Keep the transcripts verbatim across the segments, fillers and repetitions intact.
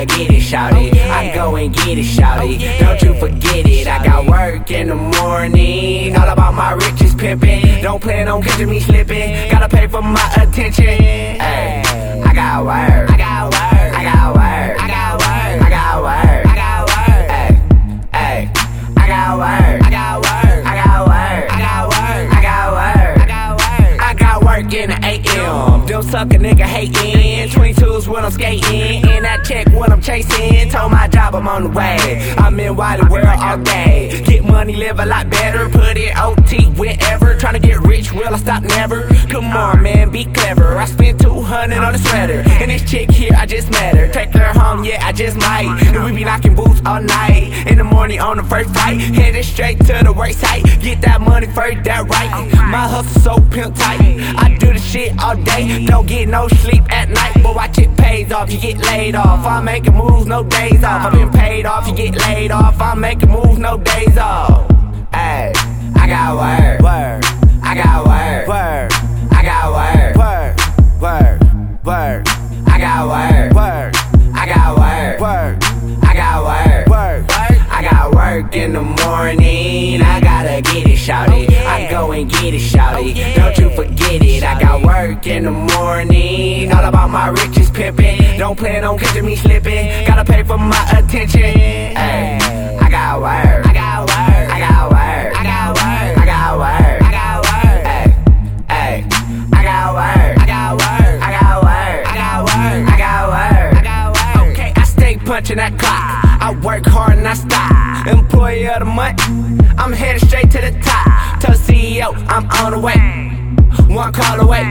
gotta get it, shawty. I go and get it, shawty. Don't you forget it. I got work in the morning. All about my riches pimping. Don't plan on catching me slipping. Gotta pay for my attention. Ay, I got work. I got work. I got work. I got work. I got work. I got work. Ay, ay, I got work. I got work. I got work. I got work. I got work. I got work. I got work in the A M. Don't suck a nigga hating. twenty-twos when I'm skating. In that check when I'm chasing. Told my job I'm on the way. I'm in Wiley World all day. Get money, live a lot better. Put it O T wherever. Tryna get rich, will I stop never? Come on, man, be clever. I spent two hundred on a sweater. And this chick here, I just met her. Take her home, yeah, I just might. And we be knocking boots all night. In the morning on the first flight. Headed straight to the work site. Get that money first, that right. My hustle so pimp tight. I do the shit all day. Don't get no sleep at night. But watch it pays off, you get laid off. I'm making moves, no days off. I've been paid off, you get laid off. I'm making moves, no days off. Ay, I got work. Word. I got work. Word. I got work. Word. Word. Word. I got work. Word. I got work. Word. I got work. Word. I got work in the morning. I gotta get it, shawty. I go and get it, shawty. Don't you forget it. I got work in the morning. All about my riches pimping. Don't plan on catching me slipping. Gotta pay for my attention. Ay, I got work. I got work. I got work. I got work. I got work. I got work. Ay, ay, I got work. I got work. I got work. I got work. I got work. I got work. Okay, I stay punching that clock. I work hard and I stop. Employee of the month, I'm headed straight to the top. Tell the C E O I'm on the way. One call away.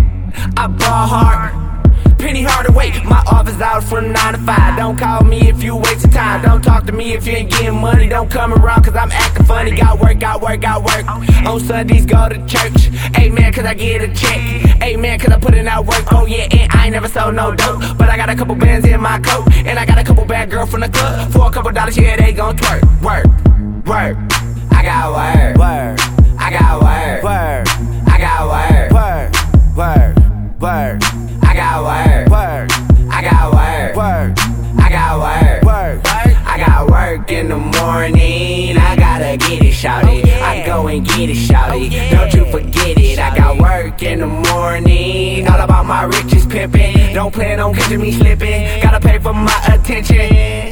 I ball hard, penny hard to wait. My office hours from nine to five. Don't call me if you waste your time. Don't talk to me if you ain't getting money. Don't come around cause I'm acting funny. Got work, got work, got work. On Sundays go to church. Amen cause I get a check. Amen cause I put in that work. Oh yeah, and I ain't never sold no dope. But I got a couple bands in my coat. And I got a couple bad girls from the club. For a couple dollars, yeah, they gon' twerk. Work, work. I got work. Work. I got work. Work. I got work. Work. Work. Work. I got work. Work. I got work. Work. I got work. Work. I got work in the morning. I gotta get it, shawty. I go and get it, shawty. Don't you forget it. I got work in the morning. All about my riches pimping. Don't plan on catching me slipping. Gotta pay for my attention.